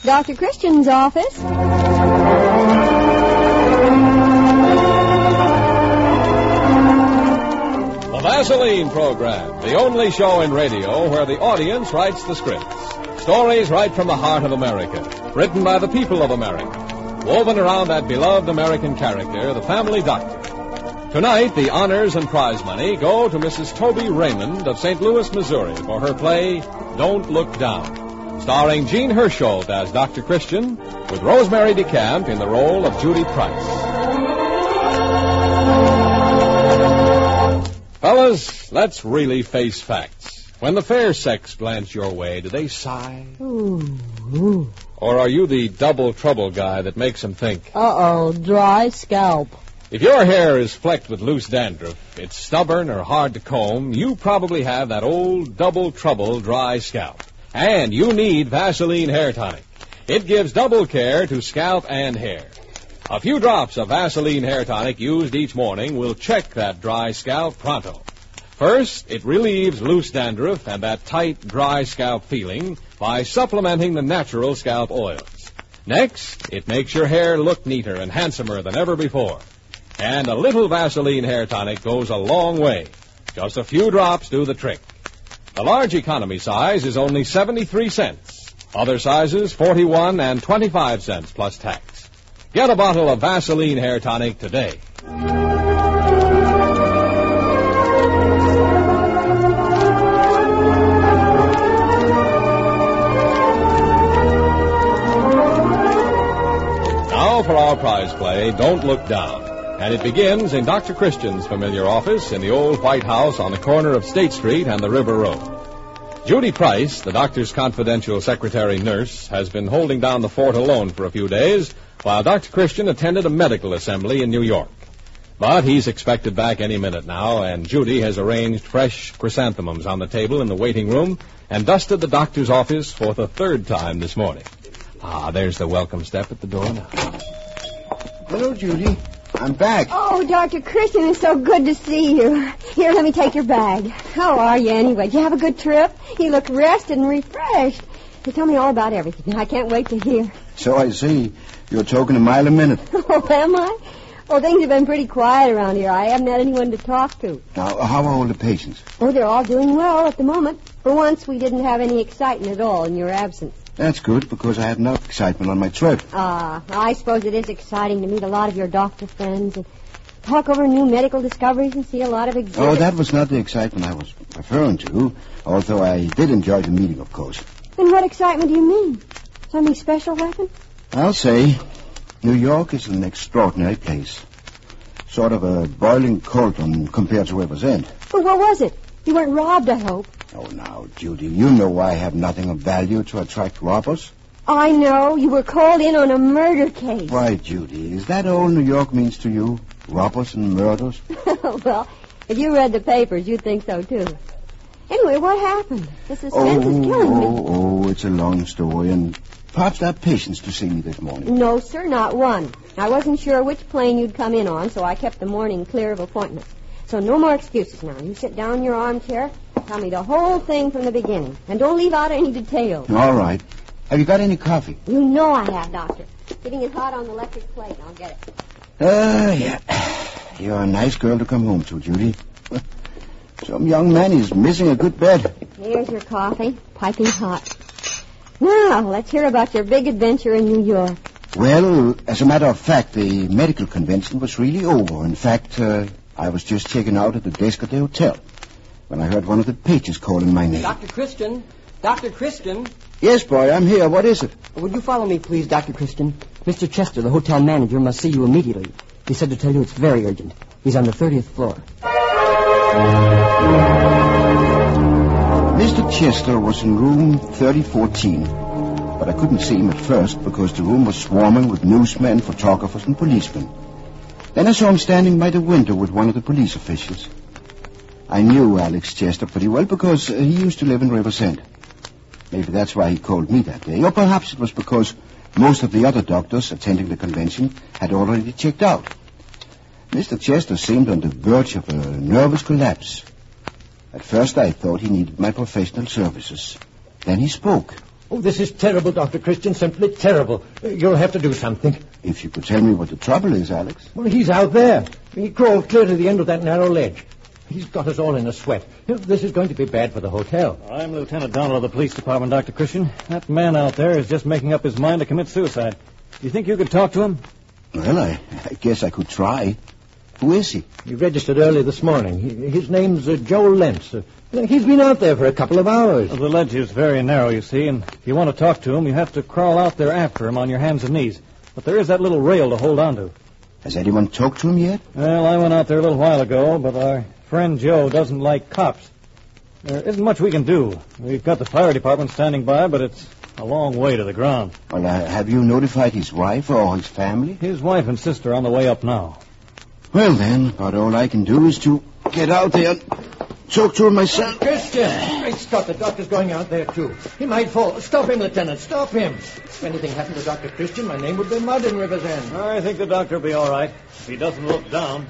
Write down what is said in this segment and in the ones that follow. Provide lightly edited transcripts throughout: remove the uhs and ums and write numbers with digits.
Dr. Christian's office. The Vaseline Program, the only show in radio where the audience writes the scripts. Stories right from the heart of America, written by the people of America, woven around that beloved American character, the family doctor. Tonight, the honors and prize money go to Mrs. Toby Raymond of St. Louis, Missouri, for her play, Don't Look Down, starring Jean Hersholt as Dr. Christian, with Rosemary DeCamp in the role of Judy Price. Fellas, let's really face facts. When the fair sex glance your way, do they sigh? Ooh. Or are you the double trouble guy that makes them think? Uh-oh, dry scalp. If your hair is flecked with loose dandruff, it's stubborn or hard to comb, you probably have that old double trouble dry scalp. And you need Vaseline Hair Tonic. It gives double care to scalp and hair. A few drops of Vaseline Hair Tonic used each morning will check that dry scalp pronto. First, it relieves loose dandruff and that tight, dry scalp feeling by supplementing the natural scalp oils. Next, it makes your hair look neater and handsomer than ever before. And a little Vaseline Hair Tonic goes a long way. Just a few drops do the trick. The large economy size is only 73 cents. Other sizes, 41 and 25 cents plus tax. Get a bottle of Vaseline Hair Tonic today. Now for our prize play, Don't Look Down. And it begins in Dr. Christian's familiar office in the old White House on the corner of State Street and the River Road. Judy Price, the doctor's confidential secretary nurse, has been holding down the fort alone for a few days while Dr. Christian attended a medical assembly in New York. But he's expected back any minute now, and Judy has arranged fresh chrysanthemums on the table in the waiting room and dusted the doctor's office for the third time this morning. There's the welcome step at the door now. Hello, Judy. I'm back. Oh, Dr. Christian, it's so good to see you. Here, let me take your bag. How are you, anyway? Did you have a good trip? You look rested and refreshed. You tell me all about everything. I can't wait to hear. So I see. You're talking a mile a minute. Oh, am I? Well, things have been pretty quiet around here. I haven't had anyone to talk to. Now, how are all the patients? Oh, they're all doing well at the moment. For once, we didn't have any excitement at all in your absence. That's good, because I had no excitement on my trip. I suppose it is exciting to meet a lot of your doctor friends and talk over new medical discoveries and see a lot of exhibits. Oh, that was not the excitement I was referring to, although I did enjoy the meeting, of course. And what excitement do you mean? Something special happened? I'll say, New York is an extraordinary place. Sort of a boiling cold compared to River's End. Well, what was it? You weren't robbed, I hope. Oh, now, Judy, you know I have nothing of value to attract robbers. I know. You were called in on a murder case. Why, Judy, is that all New York means to you? Robbers and murders? Well, if you read the papers, you'd think so, too. Anyway, what happened? The suspense is killing me. Oh, it's a long story, and perhaps there are patients to see me this morning. No, sir, not one. I wasn't sure which plane you'd come in on, so I kept the morning clear of appointments. So no more excuses now. You sit down in your armchair, tell me the whole thing from the beginning, and don't leave out any details. All right. Have you got any coffee? You know I have, Doctor. Getting it hot on the electric plate. I'll get it. Yeah. You're a nice girl to come home to, Judy. Some young man is missing a good bed. Here's your coffee, piping hot. Now, let's hear about your big adventure in New York. Well, as a matter of fact, the medical convention was really over. In fact, I was just checking out at the desk at the hotel when I heard one of the pages calling my name. Dr. Christian? Dr. Christian? Yes, boy, I'm here. What is it? Would you follow me, please, Dr. Christian? Mr. Chester, the hotel manager, must see you immediately. He said to tell you it's very urgent. He's on the 30th floor. Mr. Chester was in room 3014, but I couldn't see him at first because the room was swarming with newsmen, photographers, and policemen. Then I saw him standing by the window with one of the police officials. I knew Alex Chester pretty well because he used to live in River's End. Maybe that's why he called me that day. Or perhaps it was because most of the other doctors attending the convention had already checked out. Mr. Chester seemed on the verge of a nervous collapse. At first I thought he needed my professional services. Then he spoke. Oh, this is terrible, Dr. Christian, simply terrible. You'll have to do something. If you could tell me what the trouble is, Alex. Well, he's out there. He crawled clear to the end of that narrow ledge. He's got us all in a sweat. This is going to be bad for the hotel. I'm Lieutenant Donald of the police department, Dr. Christian. That man out there is just making up his mind to commit suicide. Do you think you could talk to him? Well, I guess I could try. Who is he? He registered early this morning. His name's Joe Lentz. He's been out there for a couple of hours. Well, the ledge is very narrow, you see, and if you want to talk to him, you have to crawl out there after him on your hands and knees. But there is that little rail to hold on to. Has anyone talked to him yet? Well, I went out there a little while ago, but our friend Joe doesn't like cops. There isn't much we can do. We've got the fire department standing by, but it's a long way to the ground. Well, have you notified his wife or his family? His wife and sister are on the way up now. Well, then, about all I can do is to get out there and talk to him myself. Christian! Great Scott, the doctor's going out there, too. He might fall. Stop him, Lieutenant. Stop him. If anything happened to Dr. Christian, my name would be mud in River's End. I think the doctor will be all right if he doesn't look down.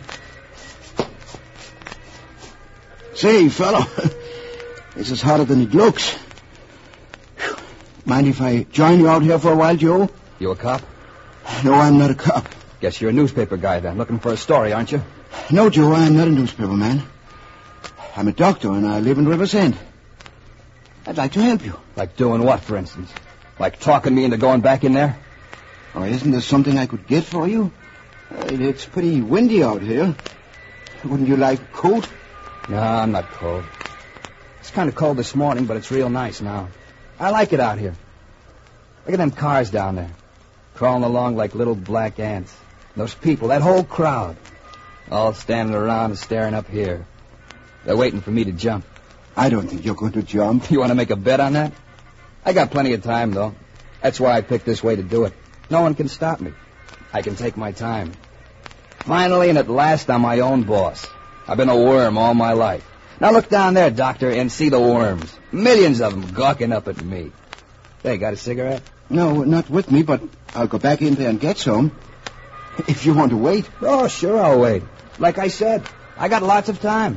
Say, fellow, this is harder than it looks. Whew. Mind if I join you out here for a while, Joe? You a cop? No, I'm not a cop. Guess you're a newspaper guy then, looking for a story, aren't you? No, Joe, I'm not a newspaper man. I'm a doctor, and I live in River's End. I'd like to help you. Like doing what, for instance? Like talking me into going back in there? Oh, isn't there something I could get for you? It's pretty windy out here. Wouldn't you like a coat? No, I'm not cold. It's kind of cold this morning, but it's real nice now. I like it out here. Look at them cars down there, crawling along like little black ants. Those people, that whole crowd, all standing around and staring up here. They're waiting for me to jump. I don't think you're going to jump. You want to make a bet on that? I got plenty of time, though. That's why I picked this way to do it. No one can stop me. I can take my time. Finally and at last, I'm my own boss. I've been a worm all my life. Now look down there, Doctor, and see the worms. Millions of them gawking up at me. Hey, got a cigarette? No, not with me, but I'll go back in there and get some. If you want to wait. Oh, sure, I'll wait. Like I said, I got lots of time.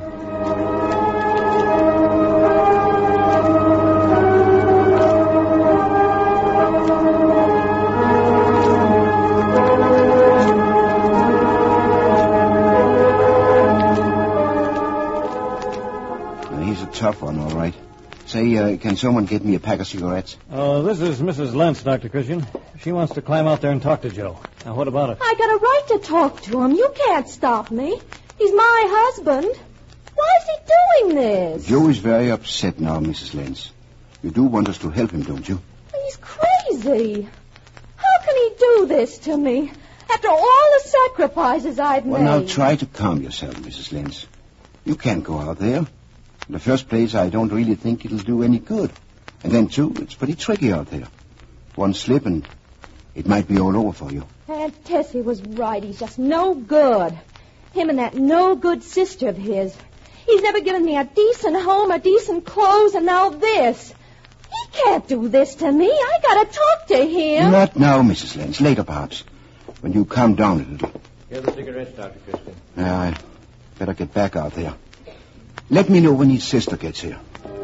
He's a tough one, all right. Say, can someone get me a pack of cigarettes? This is Mrs. Lentz, Dr. Christian. She wants to climb out there and talk to Joe. Now, what about it? I got a right to talk to him. You can't stop me. He's my husband. Why is he doing this? Joe is very upset now, Mrs. Lentz. You do want us to help him, don't you? He's crazy. How can he do this to me? After all the sacrifices I've made. Well, now try to calm yourself, Mrs. Lentz. You can't go out there. In the first place, I don't really think it'll do any good. And then, too, it's pretty tricky out there. One slip and it might be all over for you. Aunt Tessie was right. He's just no good. Him and that no-good sister of his. He's never given me a decent home or decent clothes, and now this. He can't do this to me. I gotta talk to him. Not now, Mrs. Lentz. Later, perhaps. When you calm down a little. Here's the cigarettes, Dr. Christian. I better get back out there. Let me know when his sister gets here.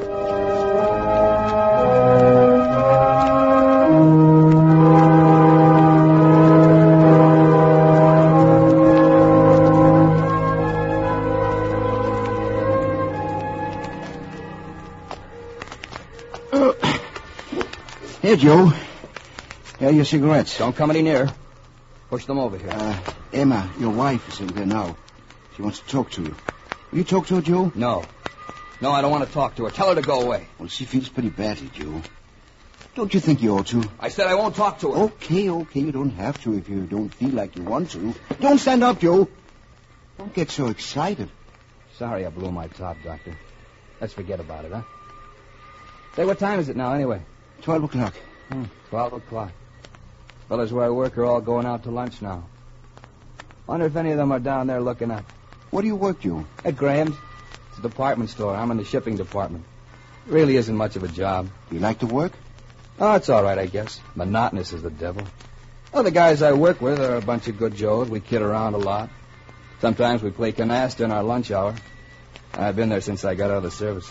Here, Joe. Here are your cigarettes. Don't come any nearer. Push them over here. Emma, your wife, is in there now. She wants to talk to you. Will you talk to her, Joe? No. No, I don't want to talk to her. Tell her to go away. Well, she feels pretty badly, Joe. Don't you think you ought to? I said I won't talk to her. Okay. You don't have to if you don't feel like you want to. Don't stand up, Joe. Don't get so excited. Sorry I blew my top, Doctor. Let's forget about it, huh? Say, what time is it now, anyway? 12 o'clock. 12 o'clock. Fellas where I work are all going out to lunch now. Wonder if any of them are down there looking up. Where do you work, Joe? At Graham's. It's a department store. I'm in the shipping department. Really isn't much of a job. Do you like the work? Oh, it's all right, I guess. Monotonous as the devil. Oh, the guys I work with are a bunch of good Joes. We kid around a lot. Sometimes we play canasta in our lunch hour. I've been there since I got out of the service.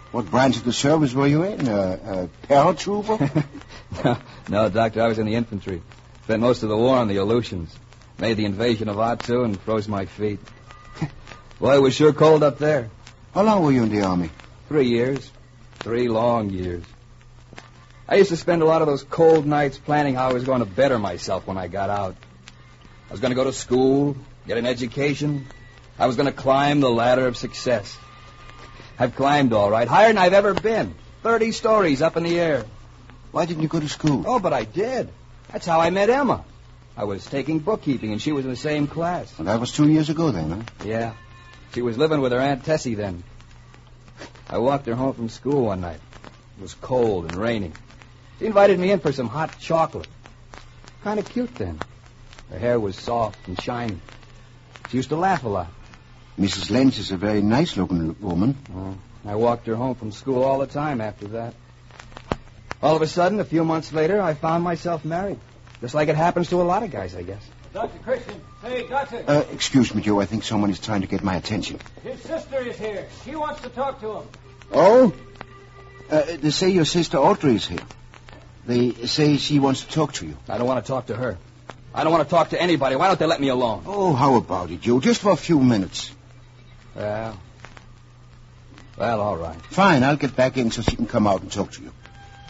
What branch of the service were you in? Paratrooper? No, Doctor, I was in the infantry. Spent most of the war on the Aleutians. Made the invasion of Atsu and froze my feet. Boy, it was sure cold up there. How long were you in the Army? 3 years. 3 long years. I used to spend a lot of those cold nights planning how I was going to better myself when I got out. I was going to go to school, get an education. I was going to climb the ladder of success. I've climbed all right, higher than I've ever been. 30 stories up in the air. Why didn't you go to school? Oh, but I did. That's how I met Emma. I was taking bookkeeping, and she was in the same class. Well, that was 2 years ago then, huh? Yeah. She was living with her Aunt Tessie then. I walked her home from school one night. It was cold and raining. She invited me in for some hot chocolate. Kind of cute then. Her hair was soft and shiny. She used to laugh a lot. Mrs. Lynch is a very nice-looking woman. Oh, I walked her home from school all the time after that. All of a sudden, a few months later, I found myself married. Just like it happens to a lot of guys, I guess. Dr. Christian. Hey, Doctor. Excuse me, Joe. I think someone is trying to get my attention. His sister is here. She wants to talk to him. Oh? They say your sister Audrey is here. They say she wants to talk to you. I don't want to talk to her. I don't want to talk to anybody. Why don't they let me alone? Oh, how about it, Joe? Just for a few minutes. Well, all right. Fine, I'll get back in so she can come out and talk to you.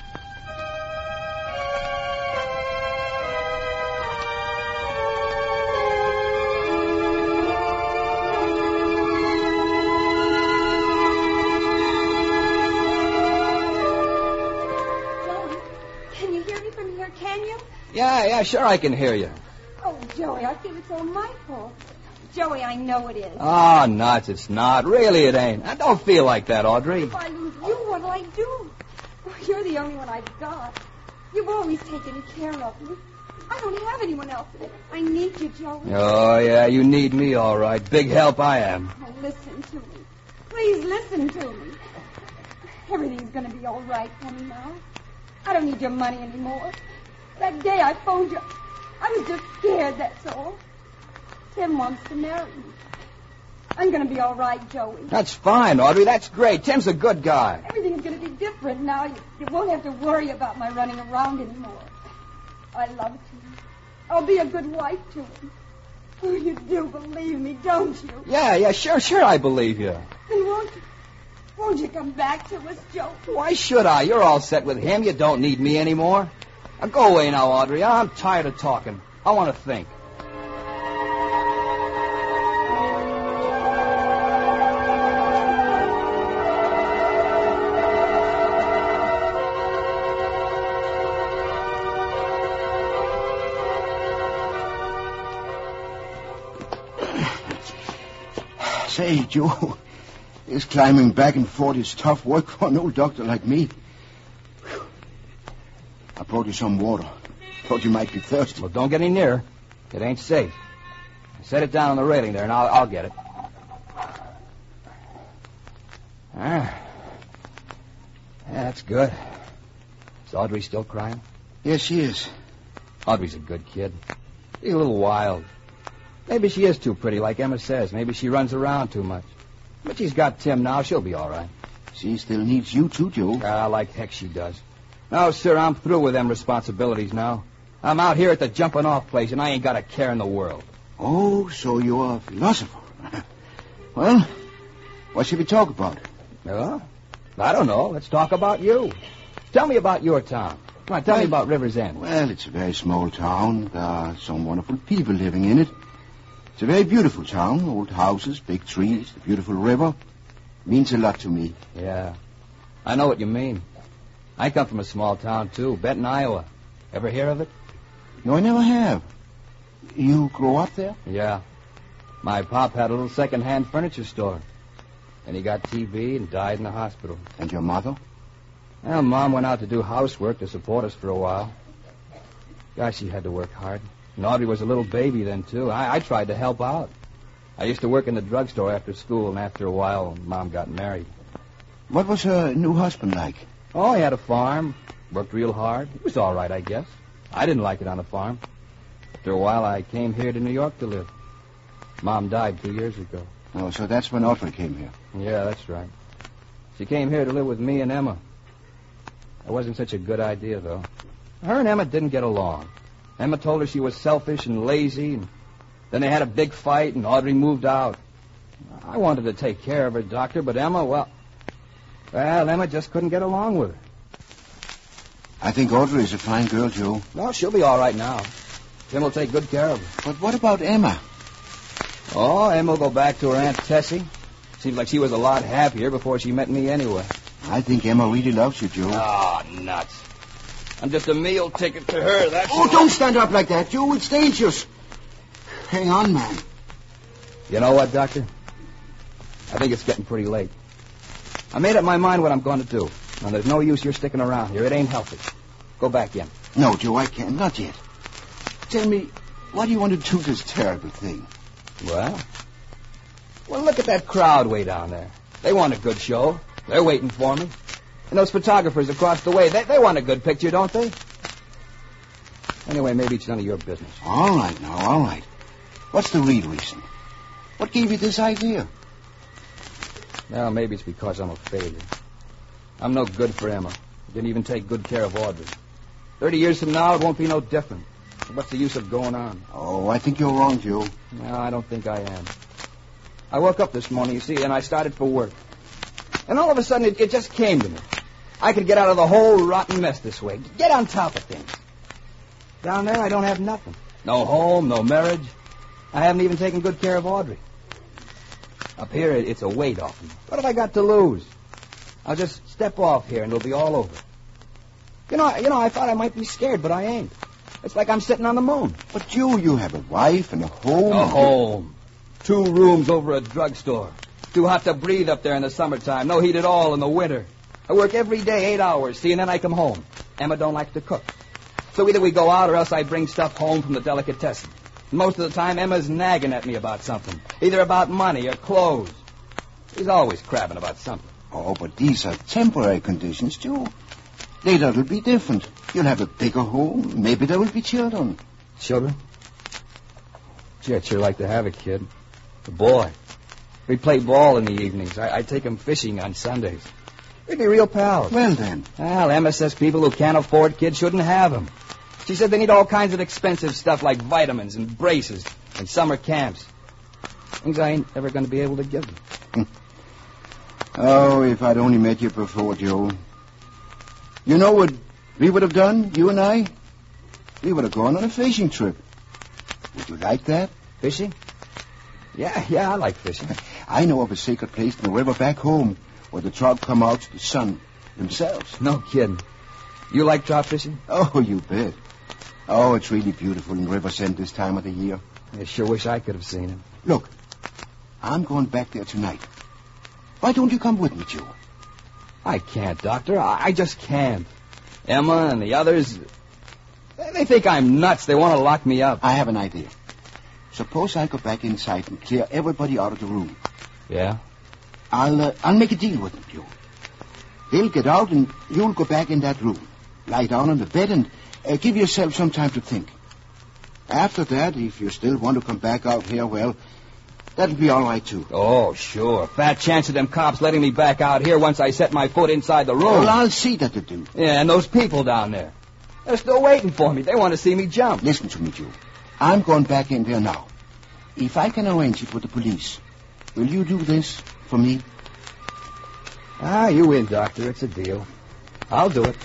Yeah, sure I can hear you. Oh, Joey, I think it's all my fault. Joey, I know it is. Oh, nuts, it's not. Really, it ain't. I don't feel like that, Audrey. If I lose you, what'll I do? Oh, you're the only one I've got. You've always taken care of me. I don't have anyone else. I need you, Joey. Oh, yeah, you need me, all right. Big help I am. Oh, listen to me. Please listen to me. Everything's going to be all right for me now. I don't need your money anymore. That day I phoned you, I was just scared, that's all. Tim wants to marry me. I'm going to be all right, Joey. That's fine, Audrey. That's great. Tim's a good guy. Everything's going to be different now. You won't have to worry about my running around anymore. I love Tim. I'll be a good wife to him. Oh, you do believe me, don't you? Yeah, sure I believe you. Then won't you come back to us, Joe? Why should I? You're all set with him. You don't need me anymore. Now, go away now, Audrey. I'm tired of talking. I want to think. Say, Joe, this climbing back and forth is tough work for an old doctor like me. I brought you some water. Thought you might be thirsty. Well, don't get any nearer. It ain't safe. Set it down on the railing there, and I'll get it. Yeah, that's good. Is Audrey still crying? Yes, she is. Audrey's a good kid. She's a little wild. Maybe she is too pretty, like Emma says. Maybe she runs around too much. But she's got Tim now. She'll be all right. She still needs you, too, Joe. Like heck she does. No, sir, I'm through with them responsibilities now. I'm out here at the jumping-off place, and I ain't got a care in the world. Oh, so you're a philosopher. Well, what should we talk about? Well, I don't know. Let's talk about you. Tell me about your town. Come on, tell me about River's End. Well, it's a very small town. There are some wonderful people living in it. It's a very beautiful town. Old houses, big trees, the beautiful river. Means a lot to me. Yeah, I know what you mean. I come from a small town, too, Benton, Iowa. Ever hear of it? No, I never have. You grew up there? Yeah. My pop had a little second-hand furniture store. And he got TB and died in the hospital. And your mother? Well, Mom went out to do housework to support us for a while. Gosh, she had to work hard. And Audrey was a little baby then, too. I tried to help out. I used to work in the drugstore after school, and after a while, Mom got married. What was her new husband like? Oh, he had a farm. Worked real hard. He was all right, I guess. I didn't like it on the farm. After a while, I came here to New York to live. Mom died 2 years ago. Oh, so that's when Audrey came here. Yeah, that's right. She came here to live with me and Emma. That wasn't such a good idea, though. Her and Emma didn't get along. Emma told her she was selfish and lazy, and then they had a big fight, and Audrey moved out. I wanted to take care of her, Doctor, but Emma, well, Emma just couldn't get along with her. I think Audrey is a fine girl, Joe. Well, she'll be all right now. Tim will take good care of her. But what about Emma? Oh, Emma will go back to her Aunt Tessie. Seems like she was a lot happier before she met me anyway. I think Emma really loves you, Joe. Oh, nuts. I'm just a meal ticket to her, that's Oh, all. don't stand up like that, Joe. It's dangerous. Hang on, man. You know what, Doctor? I think it's getting pretty late. I made up my mind what I'm going to do. Now, there's no use you're sticking around here. It ain't healthy. Go back in. No, Joe, I can't. Not yet. Tell me, why do you want to do this terrible thing? Well, look at that crowd way down there. They want a good show. They're waiting for me. And those photographers across the way, they want a good picture, don't they? Anyway, maybe it's none of your business. All right now, all right. What's the real reason? What gave you this idea? Well, maybe it's because I'm a failure. I'm no good for Emma. I didn't even take good care of Audrey. 30 years from now, it won't be no different. So what's the use of going on? Oh, I think you're wrong, Joe. No, I don't think I am. I woke up this morning, you see, and I started for work. And all of a sudden, it just came to me. I could get out of the whole rotten mess this way. Get on top of things. Down there, I don't have nothing. No home, no marriage. I haven't even taken good care of Audrey. Up here, it's a weight off me. What have I got to lose? I'll just step off here and it'll be all over. You know, I thought I might be scared, but I ain't. It's like I'm sitting on the moon. But, Joe, you have a wife and a home. A home. 2 rooms over a drugstore. Too hot to breathe up there in the summertime. No heat at all in the winter. I work every day 8 hours, see, and then I come home. Emma don't like to cook. So either we go out or else I bring stuff home from the delicatessen. Most of the time, Emma's nagging at me about something. Either about money or clothes. She's always crabbing about something. Oh, but these are temporary conditions, Joe. Later it'll be different. You'll have a bigger home. Maybe there will be children. Children? Gee, I'd sure like to have a kid. A boy. We'd play ball in the evenings. I'd take him fishing on Sundays. We'd be real pals. Well, then. Well, Emma says people who can't afford kids shouldn't have them. She said they need all kinds of expensive stuff like vitamins and braces and summer camps. Things I ain't ever going to be able to give them. Oh, if I'd only met you before, Joe. You know what we would have done, you and I? We would have gone on a fishing trip. Would you like that? Fishing? Yeah, I like fishing. I know of a sacred place in the river back home where the trout come out to the sun themselves. No kidding. You like trout fishing? Oh, you bet. Oh, it's really beautiful in Riversend this time of the year. I sure wish I could have seen it. Look, I'm going back there tonight. Why don't you come with me, Joe? I can't, Doctor. I just can't. Emma and the others, they think I'm nuts. They want to lock me up. I have an idea. Suppose I go back inside and clear everybody out of the room. Yeah? I'll make a deal with them, Joe. They'll get out and you'll go back in that room. Lie down on the bed and give yourself some time to think. After that, if you still want to come back out here, well, that'll be all right, too. Oh, sure. Fat chance of them cops letting me back out here once I set my foot inside the room. Well, I'll see that they do. Yeah, and those people down there. They're still waiting for me. They want to see me jump. Listen to me, Joe. I'm going back in there now. If I can arrange it with the police, will you do this for me? You win, Doctor. It's a deal. I'll do it.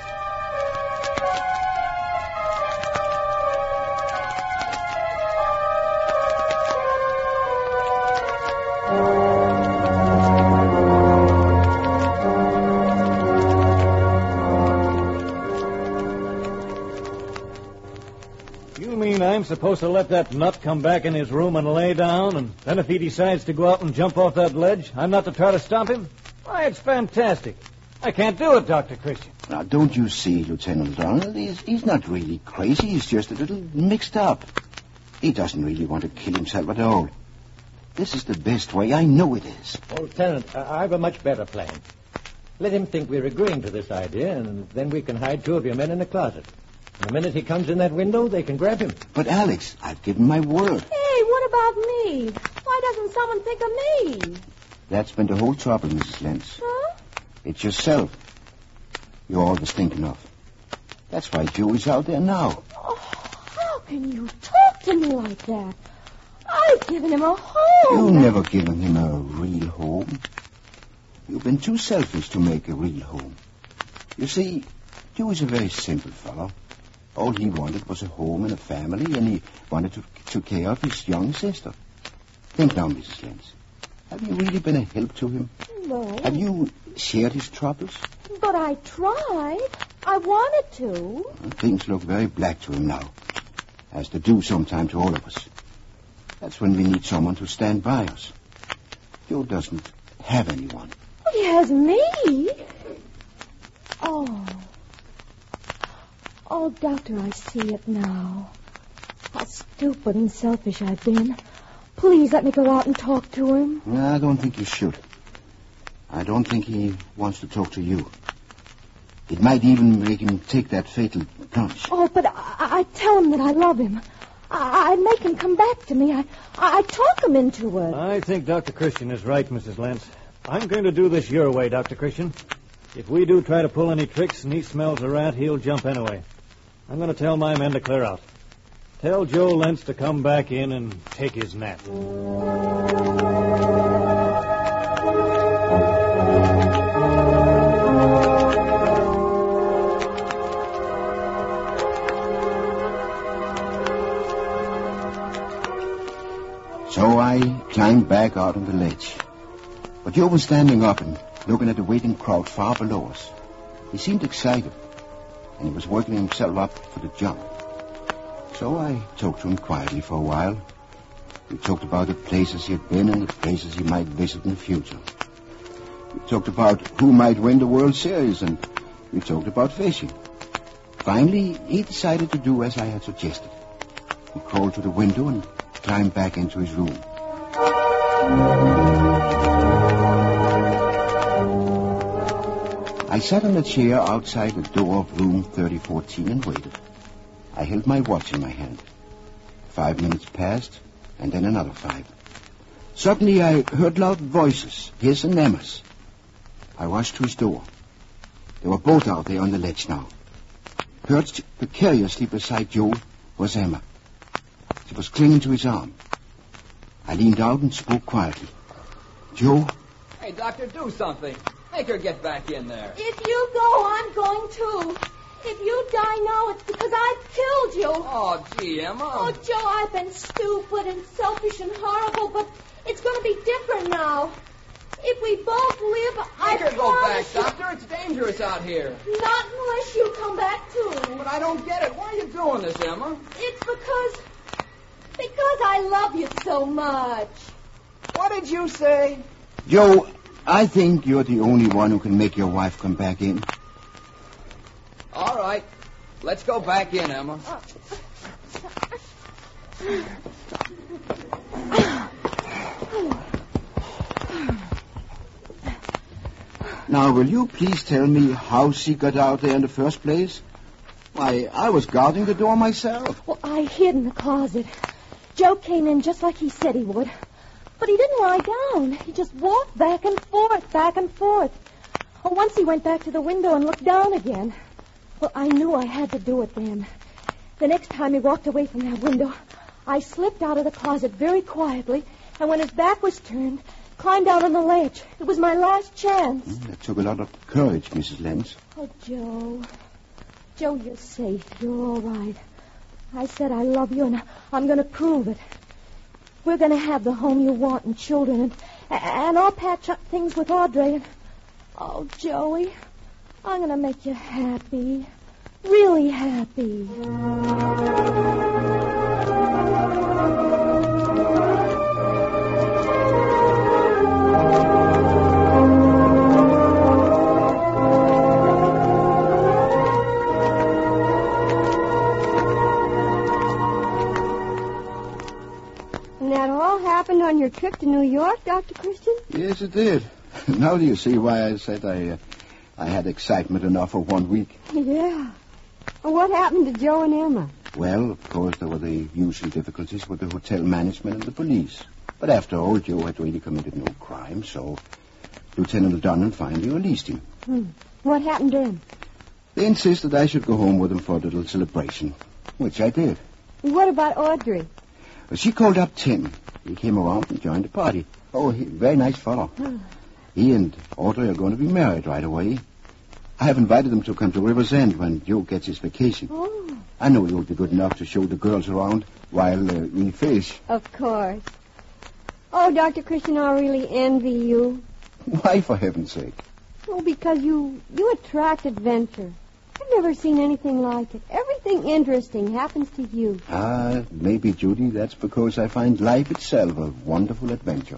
You mean I'm supposed to let that nut come back in his room and lay down, and then if he decides to go out and jump off that ledge, I'm not to try to stop him? Why, it's fantastic. I can't do it, Dr. Christian. Now, don't you see, Lieutenant Donald? He's not really crazy. He's just a little mixed up. He doesn't really want to kill himself at all. This is the best way. I know it is. Oh, Lieutenant, I've a much better plan. Let him think we're agreeing to this idea, and then we can hide 2 of your men in the closet. And the minute he comes in that window, they can grab him. But, Alex, I've given my word. Hey, what about me? Why doesn't someone think of me? That's been the whole trouble, Mrs. Lentz. Huh? It's yourself you're always thinking of. That's why Joey's out there now. Oh, how can you talk to me like that? I've given him a home. You've never given him a real home. You've been too selfish to make a real home. You see, Joey's a very simple fellow. All he wanted was a home and a family, and he wanted to take care of his young sister. Think now, Mrs. Lenz. Have you really been a help to him? No. Have you shared his troubles? But I tried. I wanted to. Well, things look very black to him now, as they do sometime to all of us. That's when we need someone to stand by us. Joe doesn't have anyone. He has me. Oh. Oh, Doctor, I see it now. How stupid and selfish I've been. Please let me go out and talk to him. No, I don't think you should. I don't think he wants to talk to you. It might even make him take that fatal plunge. Oh, but I tell him that I love him. I make him come back to me. I talk him into it. I think Dr. Christian is right, Mrs. Lentz. I'm going to do this your way, Dr. Christian. If we do try to pull any tricks and he smells a rat, he'll jump anyway. I'm going to tell my men to clear out. Tell Joe Lentz to come back in and take his nap. So I climbed back out on the ledge. But Joe was standing up and looking at the waiting crowd far below us. He seemed excited, and he was working himself up for the jump. So I talked to him quietly for a while. We talked about the places he had been and the places he might visit in the future. We talked about who might win the World Series, and we talked about fishing. Finally, he decided to do as I had suggested. He crawled to the window and climbed back into his room. I sat on a chair outside the door of room 3014 and waited. I held my watch in my hand. 5 minutes passed, and then another 5. Suddenly I heard loud voices, his and Emma's. I rushed to his door. They were both out there on the ledge now. Perched precariously beside Joe was Emma. She was clinging to his arm. I leaned out and spoke quietly. Joe? Hey, Doctor, do something. Make her get back in there. If you go, I'm going too. If you die now, it's because I've killed you. Oh, gee, Emma. Oh, Joe, I've been stupid and selfish and horrible, but it's going to be different now. If we both live, Make her go back, Doctor. It's dangerous out here. Not unless you come back too. But I don't get it. Why are you doing this, Emma? It's because I love you so much. What did you say? Joe, I think you're the only one who can make your wife come back in. All right. Let's go back in, Emma. Now, will you please tell me how she got out there in the first place? Why, I was guarding the door myself. Well, I hid in the closet. Joe came in just like he said he would. But he didn't lie down. He just walked back and forth, back and forth. Oh, once he went back to the window and looked down again. Well, I knew I had to do it then. The next time he walked away from that window, I slipped out of the closet very quietly, and when his back was turned, climbed out on the ledge. It was my last chance. That took a lot of courage, Mrs. Lenz. Oh, Joe. Joe, you're safe. You're all right. I said I love you, and I'm going to prove it. We're going to have the home you want and children, and I'll patch up things with Audrey. And, oh, Joey, I'm going to make you happy. Really happy. Happened on your trip to New York, Dr. Christian? Yes, it did. Now do you see why I said I had excitement enough for 1 week? Yeah. Well, what happened to Joe and Emma? Well, of course, there were the usual difficulties with the hotel management and the police. But after all, Joe had really committed no crime, so Lieutenant O'Donnell finally released him. What happened then? They insisted I should go home with them for a little celebration, which I did. What about Audrey? Well, she called up Tim. He came around and joined the party. Oh, very nice fellow. He and Audrey are going to be married right away. I have invited them to come to River's End when Joe gets his vacation. Oh. I know you'll be good enough to show the girls around while we fish. Of course. Oh, Dr. Christian, I really envy you. Why, for heaven's sake? Oh, because you attract adventure. I've never seen anything like it. Everything interesting happens to you. Maybe, Judy, that's because I find life itself a wonderful adventure.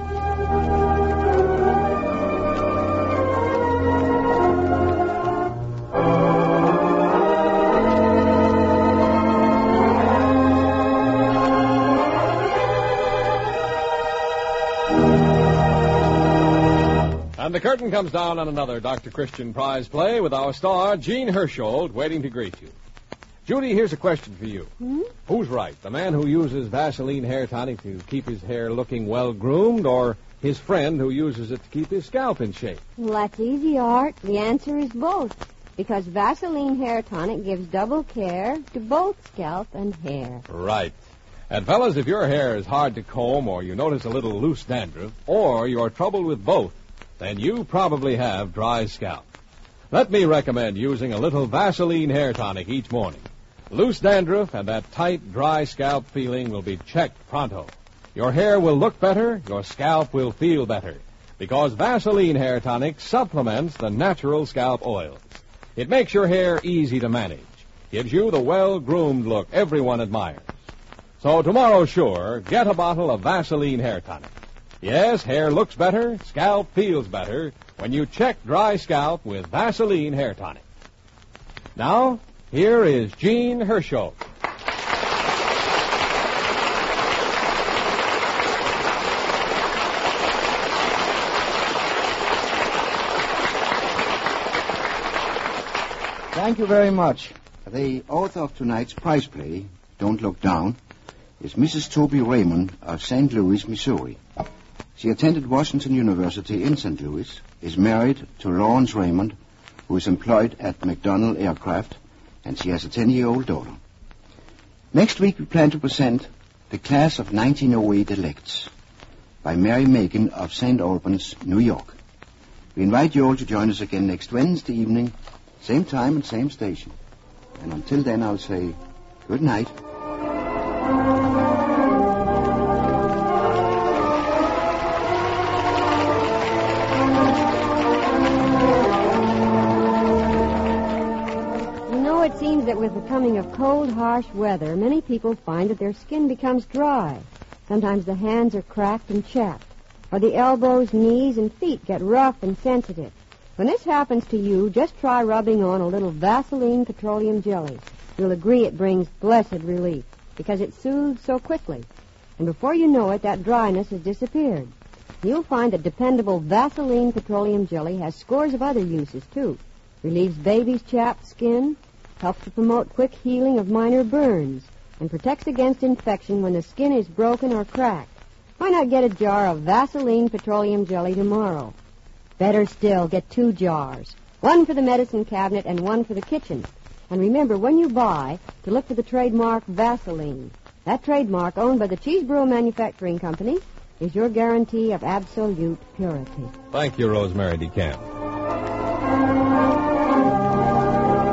And the curtain comes down on another Dr. Christian Prize play with our star, Jean Hersholt, waiting to greet you. Judy, here's a question for you. Who's right, the man who uses Vaseline hair tonic to keep his hair looking well-groomed, or his friend who uses it to keep his scalp in shape? Well, that's easy, Art. The answer is both. Because Vaseline hair tonic gives double care to both scalp and hair. Right. And fellas, if your hair is hard to comb, or you notice a little loose dandruff, or you're troubled with both, then you probably have dry scalp. Let me recommend using a little Vaseline hair tonic each morning. Loose dandruff and that tight, dry scalp feeling will be checked pronto. Your hair will look better, your scalp will feel better, because Vaseline hair tonic supplements the natural scalp oils. It makes your hair easy to manage, gives you the well-groomed look everyone admires. So tomorrow, sure, get a bottle of Vaseline hair tonic. Yes, hair looks better, scalp feels better when you check dry scalp with Vaseline hair tonic. Now, here is Jean Hersholt. Thank you very much. The author of tonight's prize play, Don't Look Down, is Mrs. Toby Raymond of St. Louis, Missouri. She attended Washington University in St. Louis, is married to Lawrence Raymond, who is employed at McDonnell Aircraft, and she has a 10-year-old daughter. Next week we plan to present The Class of 1908 Elects by Mary Macon of St. Albans, New York. We invite you all to join us again next Wednesday evening, same time and same station. And until then, I'll say good night. It seems that with the coming of cold, harsh weather, many people find that their skin becomes dry. Sometimes the hands are cracked and chapped, or the elbows, knees, and feet get rough and sensitive. When this happens to you, just try rubbing on a little Vaseline petroleum jelly. You'll agree it brings blessed relief, because it soothes so quickly. And before you know it, that dryness has disappeared. You'll find that dependable Vaseline petroleum jelly has scores of other uses, too. Relieves babies' chapped skin, helps to promote quick healing of minor burns, and protects against infection when the skin is broken or cracked. Why not get a jar of Vaseline petroleum jelly tomorrow? Better still, get 2 jars. One for the medicine cabinet and one for the kitchen. And remember, when you buy, to look for the trademark Vaseline. That trademark, owned by the Cheeseboro Manufacturing Company, is your guarantee of absolute purity. Thank you, Rosemary DeCamp.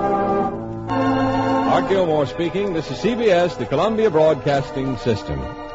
Art Gilmore speaking. This is CBS, the Columbia Broadcasting System.